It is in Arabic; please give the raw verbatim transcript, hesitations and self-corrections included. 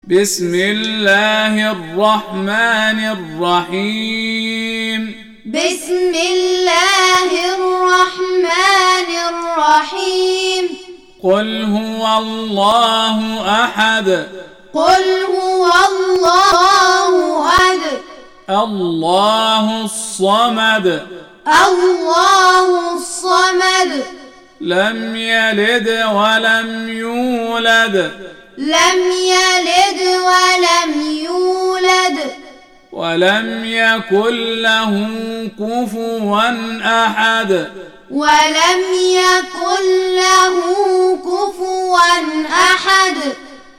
بسم الله الرحمن الرحيم بسم الله الرحمن الرحيم قل هو الله أحد قل هو الله أحد الله الصمد الله الصمد لم يلد ولم يولد لم يلد ولم يولد ولم يكن له كفوا أحد ولم يكن له كفوا أحد